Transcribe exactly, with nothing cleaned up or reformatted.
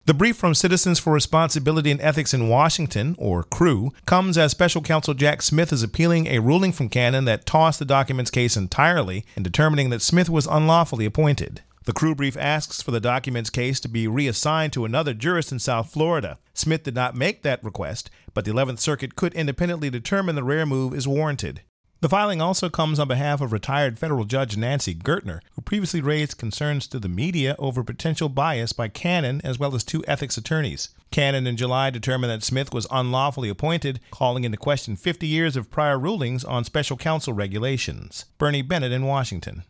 The brief from Citizens for Responsibility and Ethics in Washington, or C R E W, comes as Special Counsel Jack Smith is appealing a ruling from Cannon that tossed the documents case entirely in determining that Smith was unlawfully appointed. The C R E W brief asks for the documents case to be reassigned to another jurist in South Florida. Smith did not make that request, but the eleventh Circuit could independently determine the rare move is warranted. The filing also comes on behalf of retired federal judge Nancy Gertner, who previously raised concerns to the media over potential bias by Cannon as well as two ethics attorneys. Cannon in July determined that Smith was unlawfully appointed, calling into question fifty years of prior rulings on special counsel regulations. Bernie Bennett in Washington.